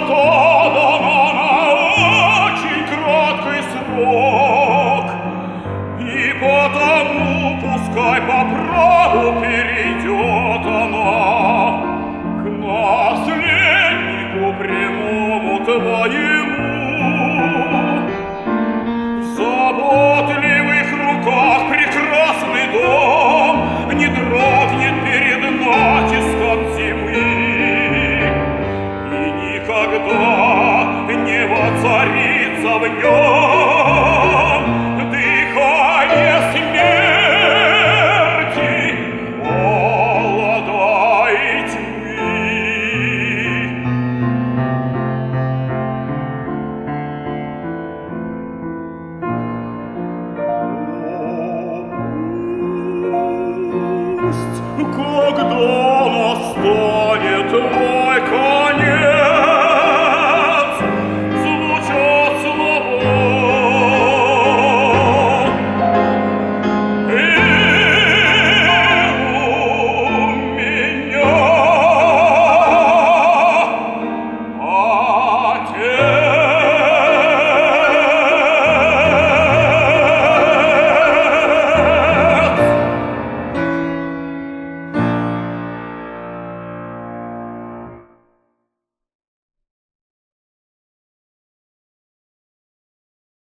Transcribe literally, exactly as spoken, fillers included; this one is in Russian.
то дано на очень краткий срок, и потому пускай по праву перейдет она к наследнику прямому твоему. В заботливых руках прекрасный дом не дрогнет перед натиском зимы, и никогда не воцарится в нем дыхание смерти, холода и тьмы. Когда настанет